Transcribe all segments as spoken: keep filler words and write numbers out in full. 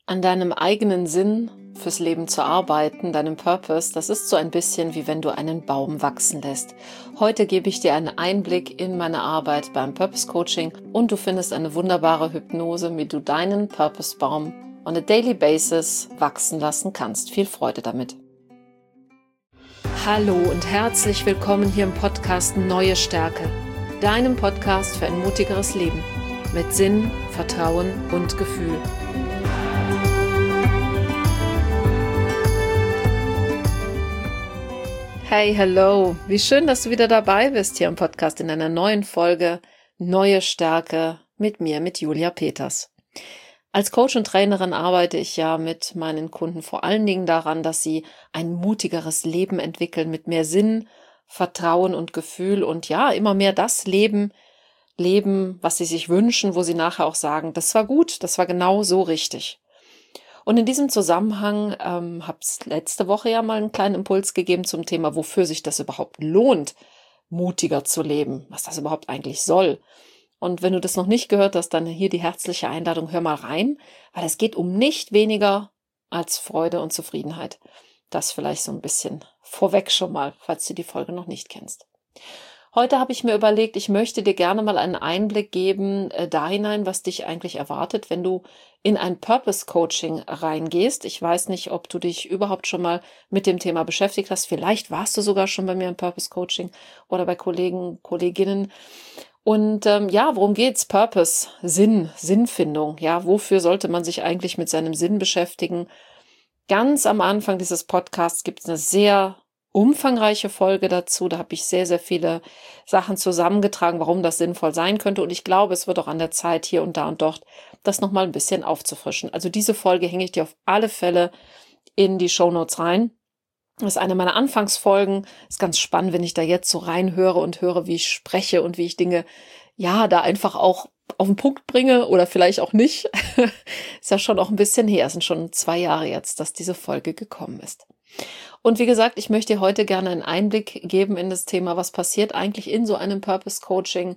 An deinem eigenen Sinn fürs Leben zu arbeiten, deinem Purpose, das ist so ein bisschen wie wenn du einen Baum wachsen lässt. Heute gebe ich dir einen Einblick in meine Arbeit beim Purpose Coaching und du findest eine wunderbare Hypnose, wie du deinen Purpose-Baum on a daily basis wachsen lassen kannst. Viel Freude damit. Hallo und herzlich willkommen hier im Podcast Neue Stärke, deinem Podcast für ein mutigeres Leben mit Sinn, Vertrauen und Gefühl. Hey, hello! Wie schön, dass du wieder dabei bist hier im Podcast in einer neuen Folge Neue Stärke mit mir, mit Julia Peters. Als Coach und Trainerin arbeite ich ja mit meinen Kunden vor allen Dingen daran, dass sie ein mutigeres Leben entwickeln mit mehr Sinn, Vertrauen und Gefühl und ja, immer mehr das Leben, leben, was sie sich wünschen, wo sie nachher auch sagen, das war gut, das war genau so richtig. Und in diesem Zusammenhang ähm, habe ich letzte Woche ja mal einen kleinen Impuls gegeben zum Thema, wofür sich das überhaupt lohnt, mutiger zu leben, was das überhaupt eigentlich soll. Und wenn du das noch nicht gehört hast, dann hier die herzliche Einladung, hör mal rein, weil es geht um nicht weniger als Freude und Zufriedenheit. Das vielleicht so ein bisschen vorweg schon mal, falls du die Folge noch nicht kennst. Heute habe ich mir überlegt, ich möchte dir gerne mal einen Einblick geben äh, da hinein, was dich eigentlich erwartet, wenn du in ein Purpose-Coaching reingehst. Ich weiß nicht, ob du dich überhaupt schon mal mit dem Thema beschäftigt hast. Vielleicht warst du sogar schon bei mir im Purpose-Coaching oder bei Kollegen, Kolleginnen. Und ähm, ja, worum geht's? Purpose, Sinn, Sinnfindung. Ja, wofür sollte man sich eigentlich mit seinem Sinn beschäftigen? Ganz am Anfang dieses Podcasts gibt es eine sehr umfangreiche Folge dazu. Da habe ich sehr, sehr viele Sachen zusammengetragen, warum das sinnvoll sein könnte. Und ich glaube, es wird auch an der Zeit, hier und da und dort das nochmal ein bisschen aufzufrischen. Also diese Folge hänge ich dir auf alle Fälle in die Shownotes rein. Das ist eine meiner Anfangsfolgen. Ist ganz spannend, wenn ich da jetzt so reinhöre und höre, wie ich spreche und wie ich Dinge, ja, da einfach auch auf den Punkt bringe oder vielleicht auch nicht. Ist ja schon auch ein bisschen her. Es sind schon zwei Jahre jetzt, dass diese Folge gekommen ist. Und wie gesagt, ich möchte dir heute gerne einen Einblick geben in das Thema, was passiert eigentlich in so einem Purpose-Coaching.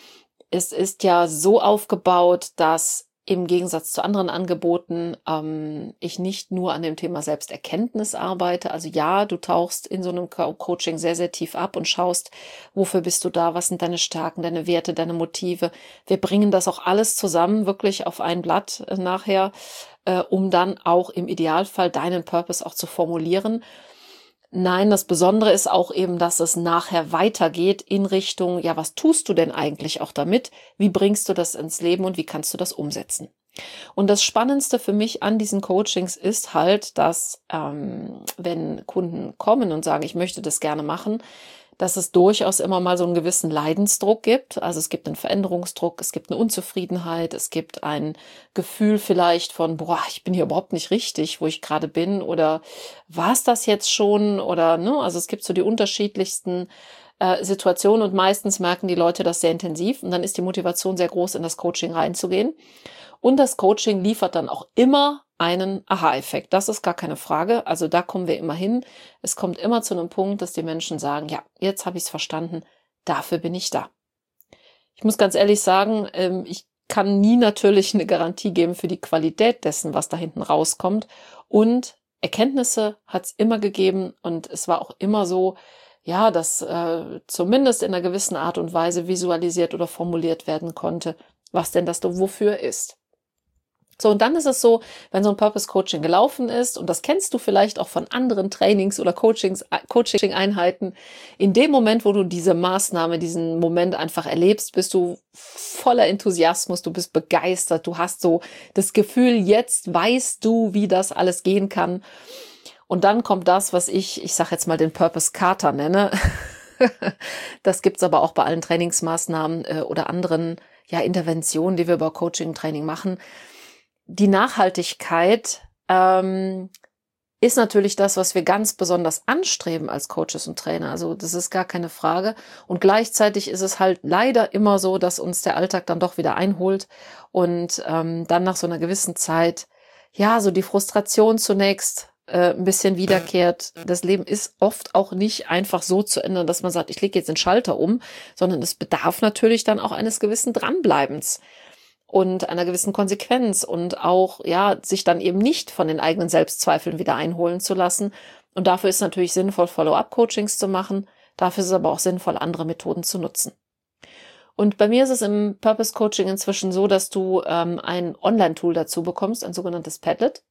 Es ist ja so aufgebaut, dass im Gegensatz zu anderen Angeboten ähm, ich nicht nur an dem Thema Selbsterkenntnis arbeite. Also ja, du tauchst in so einem Co- Coaching sehr, sehr tief ab und schaust, wofür bist du da, was sind deine Stärken, deine Werte, deine Motive. Wir bringen das auch alles zusammen, wirklich auf ein Blatt äh, nachher, äh, um dann auch im Idealfall deinen Purpose auch zu formulieren. Nein, das Besondere ist auch eben, dass es nachher weitergeht in Richtung, ja, was tust du denn eigentlich auch damit? Wie bringst du das ins Leben und wie kannst du das umsetzen? Und das Spannendste für mich an diesen Coachings ist halt, dass ähm, wenn Kunden kommen und sagen, ich möchte das gerne machen, dass es durchaus immer mal so einen gewissen Leidensdruck gibt. Also es gibt einen Veränderungsdruck, es gibt eine Unzufriedenheit, es gibt ein Gefühl vielleicht von, boah, ich bin hier überhaupt nicht richtig, wo ich gerade bin, oder war es das jetzt schon, oder ne, also es gibt so die unterschiedlichsten äh, Situationen und meistens merken die Leute das sehr intensiv und dann ist die Motivation sehr groß, in das Coaching reinzugehen. Und das Coaching liefert dann auch immer einen Aha-Effekt. Das ist gar keine Frage. Also da kommen wir immer hin. Es kommt immer zu einem Punkt, dass die Menschen sagen, ja, jetzt habe ich es verstanden, dafür bin ich da. Ich muss ganz ehrlich sagen, ich kann nie natürlich eine Garantie geben für die Qualität dessen, was da hinten rauskommt. Und Erkenntnisse hat es immer gegeben und es war auch immer so, ja, dass äh, zumindest in einer gewissen Art und Weise visualisiert oder formuliert werden konnte, was denn das wofür ist. So, und dann ist es so, wenn so ein Purpose-Coaching gelaufen ist, und das kennst du vielleicht auch von anderen Trainings oder Coachings, Coaching-Einheiten, in dem Moment, wo du diese Maßnahme, diesen Moment einfach erlebst, bist du voller Enthusiasmus, du bist begeistert, du hast so das Gefühl, jetzt weißt du, wie das alles gehen kann. Und dann kommt das, was ich, ich sag jetzt mal den Purpose-Kater nenne. Das gibt's aber auch bei allen Trainingsmaßnahmen äh, oder anderen ja, Interventionen, die wir über Coaching-Training machen. Die Nachhaltigkeit ähm, ist natürlich das, was wir ganz besonders anstreben als Coaches und Trainer. Also das ist gar keine Frage. Und gleichzeitig ist es halt leider immer so, dass uns der Alltag dann doch wieder einholt und ähm, dann nach so einer gewissen Zeit, ja, so die Frustration zunächst äh, ein bisschen wiederkehrt. Das Leben ist oft auch nicht einfach so zu ändern, dass man sagt, ich lege jetzt den Schalter um, sondern es bedarf natürlich dann auch eines gewissen Dranbleibens. und einer gewissen Konsequenz und auch, ja, sich dann eben nicht von den eigenen Selbstzweifeln wieder einholen zu lassen. Und dafür ist natürlich sinnvoll, Follow-up-Coachings zu machen. Dafür ist es aber auch sinnvoll, andere Methoden zu nutzen. Und bei mir ist es im Purpose Coaching inzwischen so, dass du ähm, ein Online-Tool dazu bekommst, ein sogenanntes Padlet.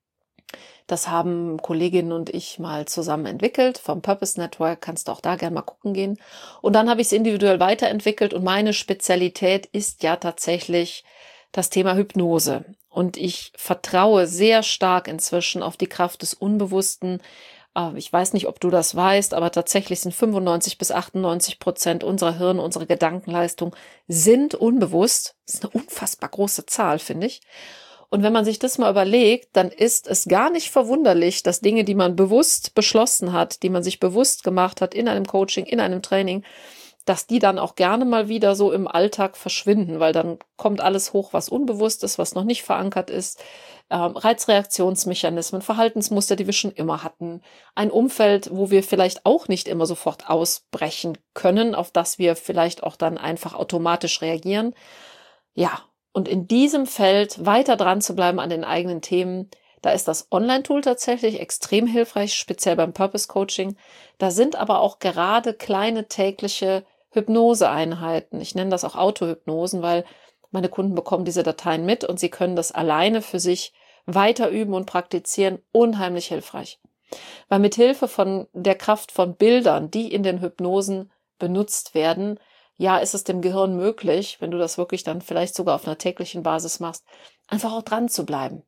Das haben Kolleginnen und ich mal zusammen entwickelt. Vom Purpose Network kannst du auch da gerne mal gucken gehen. Und dann habe ich es individuell weiterentwickelt und meine Spezialität ist ja tatsächlich das Thema Hypnose. Und ich vertraue sehr stark inzwischen auf die Kraft des Unbewussten. Ich weiß nicht, ob du das weißt, aber tatsächlich sind fünfundneunzig bis achtundneunzig Prozent unserer Hirn, unsere Gedankenleistung sind unbewusst. Das ist eine unfassbar große Zahl, finde ich. Und wenn man sich das mal überlegt, dann ist es gar nicht verwunderlich, dass Dinge, die man bewusst beschlossen hat, die man sich bewusst gemacht hat in einem Coaching, in einem Training, dass die dann auch gerne mal wieder so im Alltag verschwinden, weil dann kommt alles hoch, was unbewusst ist, was noch nicht verankert ist. Ähm, Reizreaktionsmechanismen, Verhaltensmuster, die wir schon immer hatten. Ein Umfeld, wo wir vielleicht auch nicht immer sofort ausbrechen können, auf das wir vielleicht auch dann einfach automatisch reagieren. Ja, und in diesem Feld weiter dran zu bleiben an den eigenen Themen, da ist das Online-Tool tatsächlich extrem hilfreich, speziell beim Purpose-Coaching. Da sind aber auch gerade kleine tägliche Hypnoseeinheiten. Ich nenne das auch Autohypnosen, weil meine Kunden bekommen diese Dateien mit und sie können das alleine für sich weiter üben und praktizieren. Unheimlich hilfreich. Weil mit Hilfe von der Kraft von Bildern, die in den Hypnosen benutzt werden, ja, ist es dem Gehirn möglich, wenn du das wirklich dann vielleicht sogar auf einer täglichen Basis machst, einfach auch dran zu bleiben.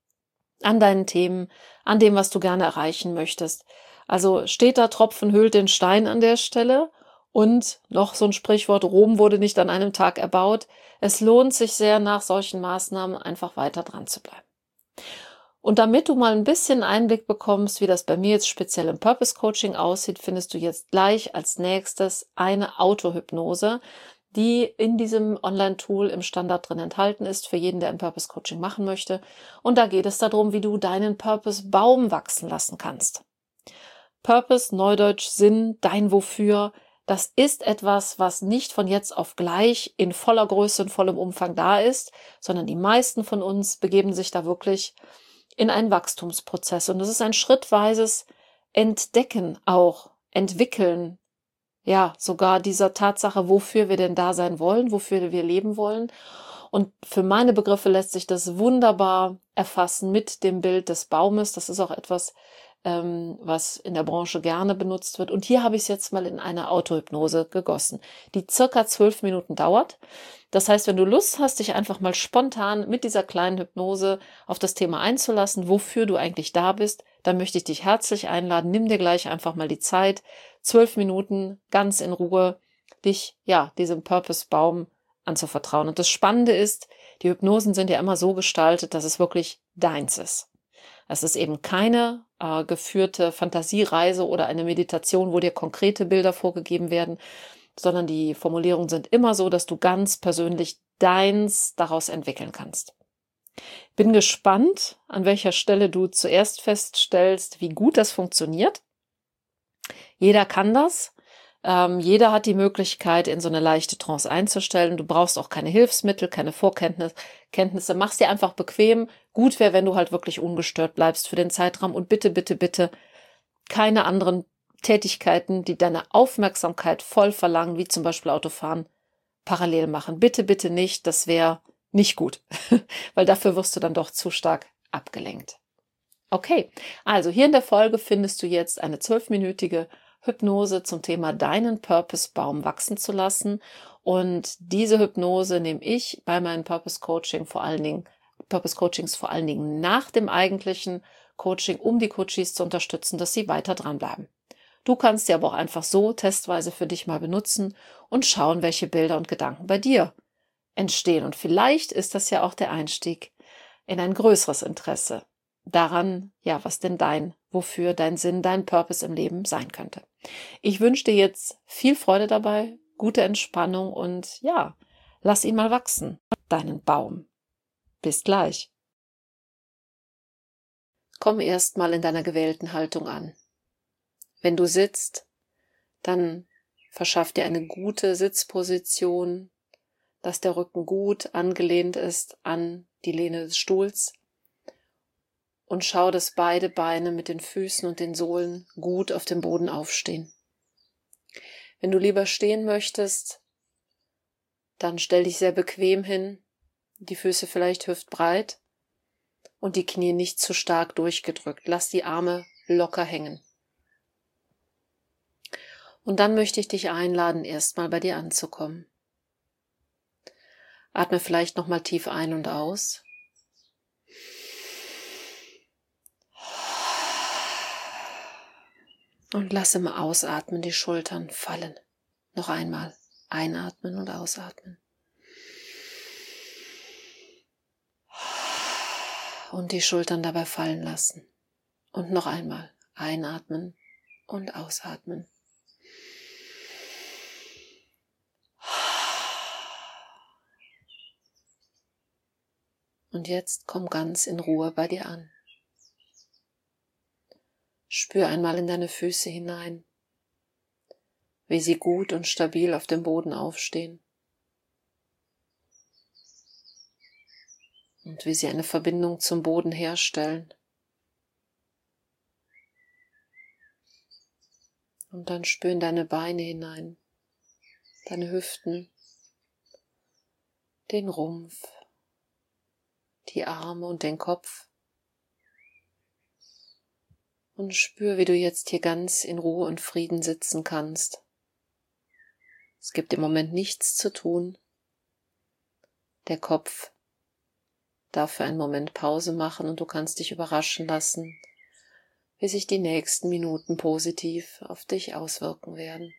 An deinen Themen, an dem, was du gerne erreichen möchtest. Also steter Tropfen höhlt den Stein an der Stelle und noch so ein Sprichwort, Rom wurde nicht an einem Tag erbaut. Es lohnt sich sehr, nach solchen Maßnahmen einfach weiter dran zu bleiben. Und damit du mal ein bisschen Einblick bekommst, wie das bei mir jetzt speziell im Purpose Coaching aussieht, findest du jetzt gleich als nächstes eine Autohypnose, die in diesem Online-Tool im Standard drin enthalten ist, für jeden, der ein Purpose Coaching machen möchte. Und da geht es darum, wie du deinen Purpose-Baum wachsen lassen kannst. Purpose, Neudeutsch, Sinn, dein Wofür, das ist etwas, was nicht von jetzt auf gleich in voller Größe und vollem Umfang da ist, sondern die meisten von uns begeben sich da wirklich in einen Wachstumsprozess. Und es ist ein schrittweises Entdecken auch, Entwickeln, ja, sogar dieser Tatsache, wofür wir denn da sein wollen, wofür wir leben wollen. Und für meine Begriffe lässt sich das wunderbar erfassen mit dem Bild des Baumes. Das ist auch etwas, ähm, was in der Branche gerne benutzt wird. Und hier habe ich es jetzt mal in eine Autohypnose gegossen, die circa zwölf Minuten dauert. Das heißt, wenn du Lust hast, dich einfach mal spontan mit dieser kleinen Hypnose auf das Thema einzulassen, wofür du eigentlich da bist, dann möchte ich dich herzlich einladen. Nimm dir gleich einfach mal die Zeit, zwölf Minuten ganz in Ruhe, dich, ja, diesem Purpose-Baum anzuvertrauen. Und das Spannende ist, die Hypnosen sind ja immer so gestaltet, dass es wirklich deins ist. Es ist eben keine äh, geführte Fantasiereise oder eine Meditation, wo dir konkrete Bilder vorgegeben werden, sondern die Formulierungen sind immer so, dass du ganz persönlich deins daraus entwickeln kannst. Bin gespannt, an welcher Stelle du zuerst feststellst, wie gut das funktioniert. Jeder kann das. Ähm, jeder hat die Möglichkeit, in so eine leichte Trance einzustellen. Du brauchst auch keine Hilfsmittel, keine Vorkenntnisse. Kenntnisse. Mach's dir einfach bequem. Gut wäre, wenn du halt wirklich ungestört bleibst für den Zeitraum. Und bitte, bitte, bitte keine anderen Tätigkeiten, die deine Aufmerksamkeit voll verlangen, wie zum Beispiel Autofahren, parallel machen. Bitte, bitte nicht. Das wäre nicht gut, weil dafür wirst du dann doch zu stark abgelenkt. Okay, also hier in der Folge findest du jetzt eine zwölfminütige Hypnose zum Thema deinen Purpose-Baum wachsen zu lassen. Und diese Hypnose nehme ich bei meinen Purpose Coaching vor allen Dingen, Purpose Coachings vor allen Dingen nach dem eigentlichen Coaching, um die Coaches zu unterstützen, dass sie weiter dranbleiben. Du kannst sie aber auch einfach so testweise für dich mal benutzen und schauen, welche Bilder und Gedanken bei dir entstehen. Und vielleicht ist das ja auch der Einstieg in ein größeres Interesse daran, ja, was denn dein, wofür dein Sinn, dein Purpose im Leben sein könnte. Ich wünsche dir jetzt viel Freude dabei, gute Entspannung und ja, lass ihn mal wachsen, deinen Baum. Bis gleich. Komm erst mal in deiner gewählten Haltung an. Wenn du sitzt, dann verschaff dir eine gute Sitzposition, dass der Rücken gut angelehnt ist an die Lehne des Stuhls. Und schau, dass beide Beine mit den Füßen und den Sohlen gut auf dem Boden aufstehen. Wenn du lieber stehen möchtest, dann stell dich sehr bequem hin, die Füße vielleicht hüftbreit und die Knie nicht zu stark durchgedrückt. Lass die Arme locker hängen. Und dann möchte ich dich einladen, erstmal bei dir anzukommen. Atme vielleicht nochmal tief ein und aus. Und lass im Ausatmen die Schultern fallen. Noch einmal einatmen und ausatmen. Und die Schultern dabei fallen lassen. Und noch einmal einatmen und ausatmen. Und jetzt komm ganz in Ruhe bei dir an. Spür einmal in deine Füße hinein, wie sie gut und stabil auf dem Boden aufstehen und wie sie eine Verbindung zum Boden herstellen. Und dann spür in deine Beine hinein, deine Hüften, den Rumpf, die Arme und den Kopf. Und spür, wie du jetzt hier ganz in Ruhe und Frieden sitzen kannst. Es gibt im Moment nichts zu tun. Der Kopf darf für einen Moment Pause machen und du kannst dich überraschen lassen, wie sich die nächsten Minuten positiv auf dich auswirken werden.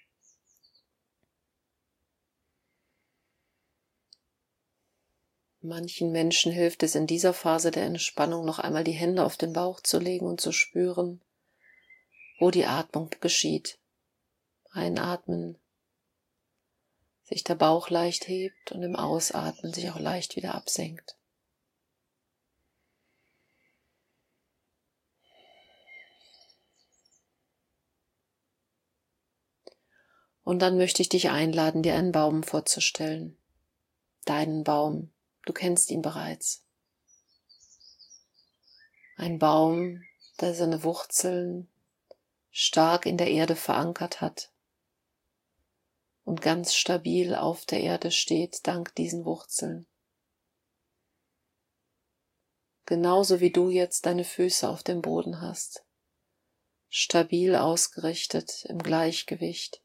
Manchen Menschen hilft es in dieser Phase der Entspannung noch einmal die Hände auf den Bauch zu legen und zu spüren, wo die Atmung geschieht. Einatmen, sich der Bauch leicht hebt und im Ausatmen sich auch leicht wieder absenkt. Und dann möchte ich dich einladen, dir einen Baum vorzustellen. Deinen Baum. Du kennst ihn bereits. Ein Baum, der seine Wurzeln stark in der Erde verankert hat und ganz stabil auf der Erde steht, dank diesen Wurzeln. Genauso wie du jetzt deine Füße auf dem Boden hast, stabil ausgerichtet im Gleichgewicht.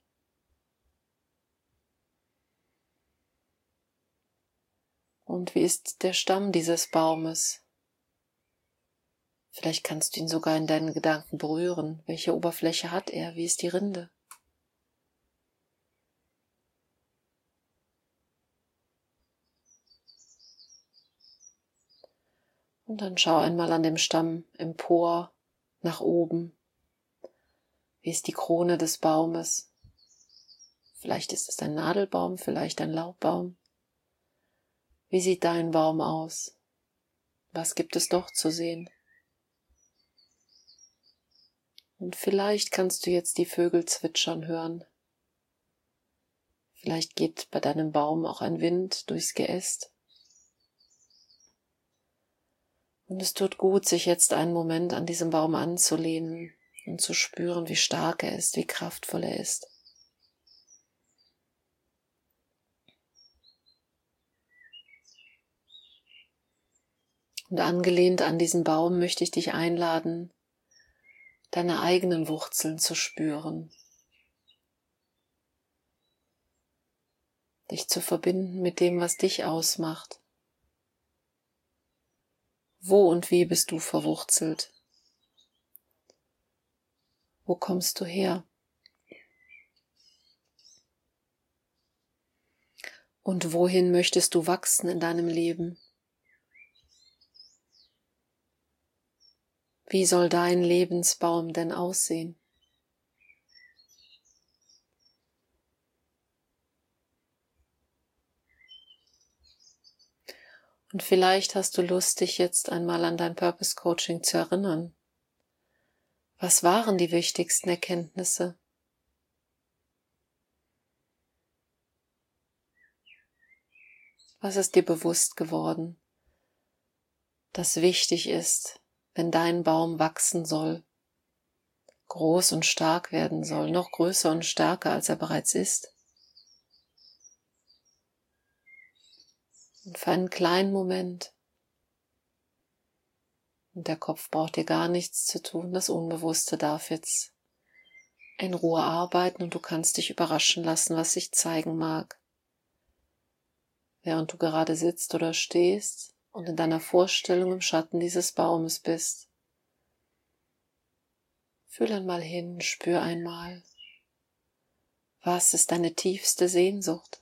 Und wie ist der Stamm dieses Baumes? Vielleicht kannst du ihn sogar in deinen Gedanken berühren. Welche Oberfläche hat er? Wie ist die Rinde? Und dann schau einmal an dem Stamm empor, nach oben. Wie ist die Krone des Baumes? Vielleicht ist es ein Nadelbaum, vielleicht ein Laubbaum. Wie sieht dein Baum aus? Was gibt es doch zu sehen? Und vielleicht kannst du jetzt die Vögel zwitschern hören. Vielleicht geht bei deinem Baum auch ein Wind durchs Geäst. Und es tut gut, sich jetzt einen Moment an diesem Baum anzulehnen und zu spüren, wie stark er ist, wie kraftvoll er ist. Und angelehnt an diesen Baum möchte ich dich einladen, deine eigenen Wurzeln zu spüren, dich zu verbinden mit dem, was dich ausmacht. Wo und wie bist du verwurzelt? Wo kommst du her? Und wohin möchtest du wachsen in deinem Leben? Wie soll dein Lebensbaum denn aussehen? Und vielleicht hast du Lust, dich jetzt einmal an dein Purpose Coaching zu erinnern. Was waren die wichtigsten Erkenntnisse? Was ist dir bewusst geworden, das wichtig ist, wenn dein Baum wachsen soll, groß und stark werden soll, noch größer und stärker, als er bereits ist? Und für einen kleinen Moment, und der Kopf braucht dir gar nichts zu tun, das Unbewusste darf jetzt in Ruhe arbeiten und du kannst dich überraschen lassen, was sich zeigen mag. Während du gerade sitzt oder stehst und in deiner Vorstellung im Schatten dieses Baumes bist. Fühl einmal hin, spür einmal, was ist deine tiefste Sehnsucht?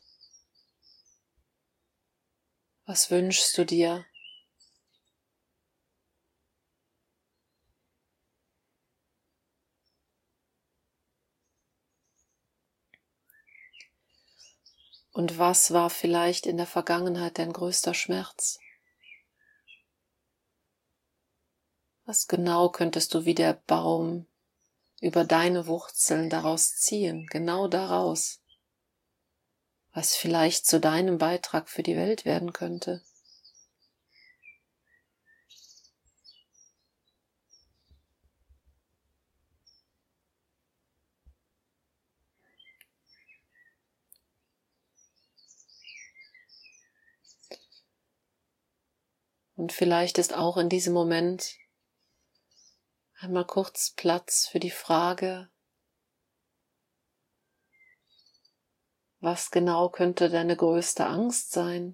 Was wünschst du dir? Und was war vielleicht in der Vergangenheit dein größter Schmerz? Was genau könntest du wie der Baum über deine Wurzeln daraus ziehen, genau daraus, was vielleicht zu deinem Beitrag für die Welt werden könnte? Und vielleicht ist auch in diesem Moment einmal kurz Platz für die Frage, was genau könnte deine größte Angst sein?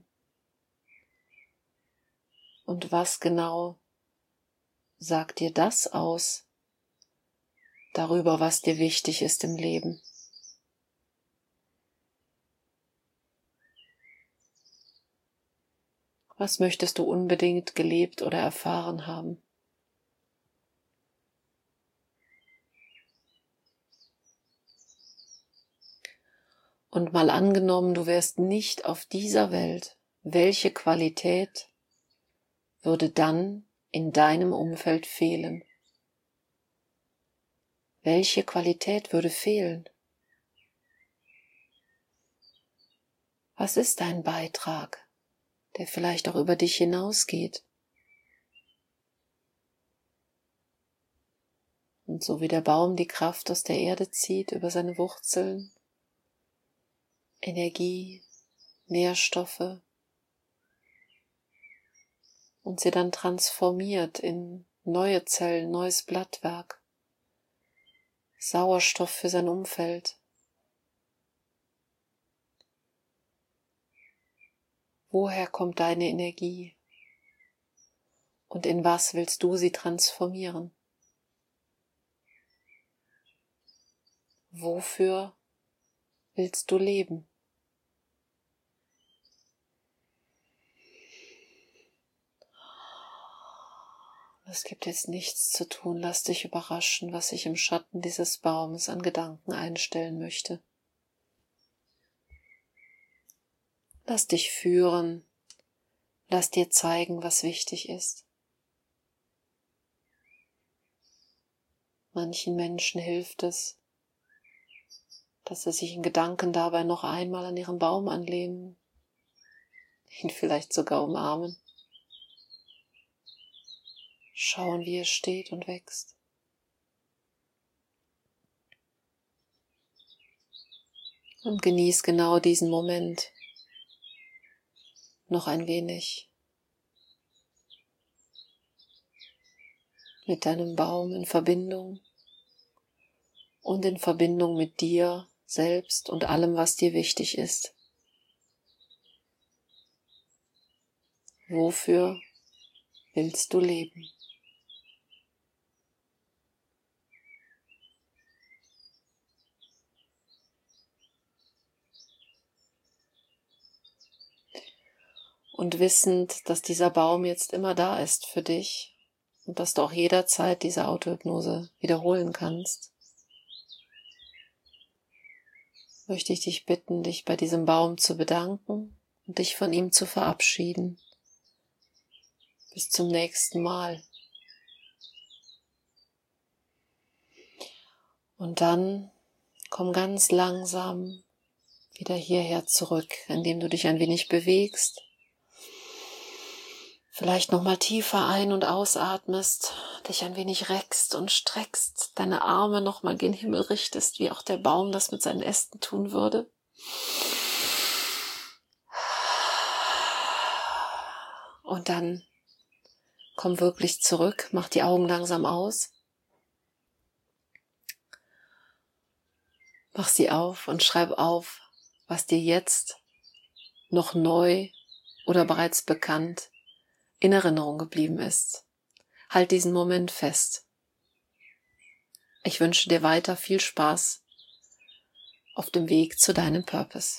Und was genau sagt dir das aus darüber, was dir wichtig ist im Leben? Was möchtest du unbedingt gelebt oder erfahren haben? Und mal angenommen, du wärst nicht auf dieser Welt, welche Qualität würde dann in deinem Umfeld fehlen? Welche Qualität würde fehlen? Was ist dein Beitrag, der vielleicht auch über dich hinausgeht? Und so wie der Baum die Kraft aus der Erde zieht über seine Wurzeln, Energie, Nährstoffe und sie dann transformiert in neue Zellen, neues Blattwerk, Sauerstoff für sein Umfeld. Woher kommt deine Energie? Und in was willst du sie transformieren? Wofür willst du leben? Es gibt jetzt nichts zu tun, lass dich überraschen, was sich im Schatten dieses Baumes an Gedanken einstellen möchte. Lass dich führen, lass dir zeigen, was wichtig ist. Manchen Menschen hilft es, dass sie sich in Gedanken dabei noch einmal an ihren Baum anlehnen, ihn vielleicht sogar umarmen. Schauen, wie er steht und wächst. Und genieß genau diesen Moment noch ein wenig mit deinem Baum in Verbindung und in Verbindung mit dir selbst und allem, was dir wichtig ist. Wofür willst du leben? Und wissend, dass dieser Baum jetzt immer da ist für dich und dass du auch jederzeit diese Autohypnose wiederholen kannst, möchte ich dich bitten, dich bei diesem Baum zu bedanken und dich von ihm zu verabschieden. Bis zum nächsten Mal. Und dann komm ganz langsam wieder hierher zurück, indem du dich ein wenig bewegst, vielleicht nochmal tiefer ein- und ausatmest, dich ein wenig reckst und streckst, deine Arme nochmal gen Himmel richtest, wie auch der Baum das mit seinen Ästen tun würde. Und dann komm wirklich zurück, mach die Augen langsam aus. Mach sie auf und schreib auf, was dir jetzt noch neu oder bereits bekannt in Erinnerung geblieben ist. Halt diesen Moment fest. Ich wünsche dir weiter viel Spaß auf dem Weg zu deinem Purpose.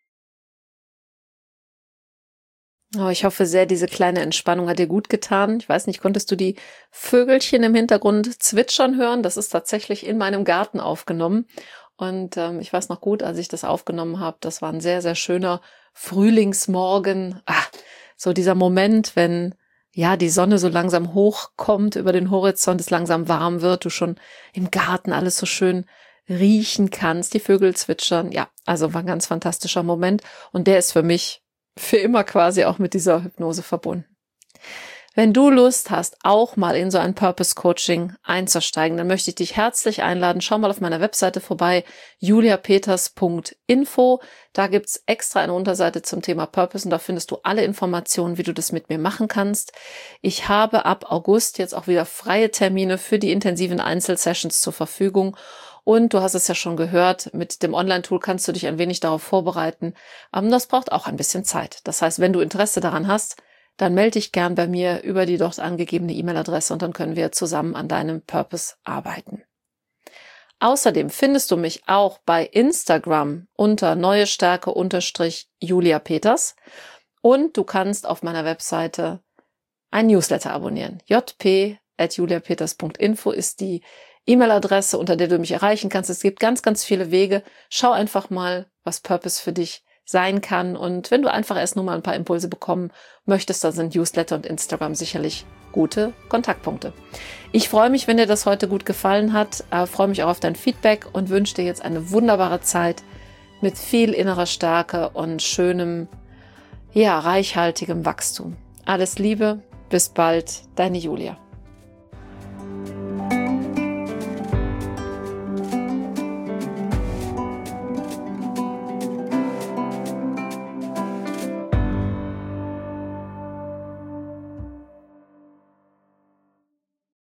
Oh, ich hoffe sehr, diese kleine Entspannung hat dir gut getan. Ich weiß nicht, konntest du die Vögelchen im Hintergrund zwitschern hören? Das ist tatsächlich in meinem Garten aufgenommen. Und ähm, ich weiß noch gut, als ich das aufgenommen habe, das war ein sehr, sehr schöner Frühlingsmorgen. Ah, so dieser Moment, wenn ja die Sonne so langsam hochkommt über den Horizont, es langsam warm wird, du schon im Garten alles so schön riechen kannst, die Vögel zwitschern. Ja, also war ein ganz fantastischer Moment. Und der ist für mich für immer quasi auch mit dieser Hypnose verbunden. Wenn du Lust hast, auch mal in so ein Purpose-Coaching einzusteigen, dann möchte ich dich herzlich einladen. Schau mal auf meiner Webseite vorbei, julia peters punkt info. Da gibt's extra eine Unterseite zum Thema Purpose und da findest du alle Informationen, wie du das mit mir machen kannst. Ich habe ab August jetzt auch wieder freie Termine für die intensiven Einzelsessions zur Verfügung. Und du hast es ja schon gehört, mit dem Online-Tool kannst du dich ein wenig darauf vorbereiten. Aber das braucht auch ein bisschen Zeit. Das heißt, wenn du Interesse daran hast, dann melde dich gern bei mir über die dort angegebene E-Mail-Adresse und dann können wir zusammen an deinem Purpose arbeiten. Außerdem findest du mich auch bei Instagram unter neue Stärke unterstrich Julia Peters und du kannst auf meiner Webseite ein Newsletter abonnieren. j p at julia peters punkt info ist die E-Mail-Adresse, unter der du mich erreichen kannst. Es gibt ganz, ganz viele Wege. Schau einfach mal, was Purpose für dich sein kann. Und wenn du einfach erst nur mal ein paar Impulse bekommen möchtest, dann sind Newsletter und Instagram sicherlich gute Kontaktpunkte. Ich freue mich, wenn dir das heute gut gefallen hat. Ich freue mich auch auf dein Feedback und wünsche dir jetzt eine wunderbare Zeit mit viel innerer Stärke und schönem, ja, reichhaltigem Wachstum. Alles Liebe, bis bald, deine Julia.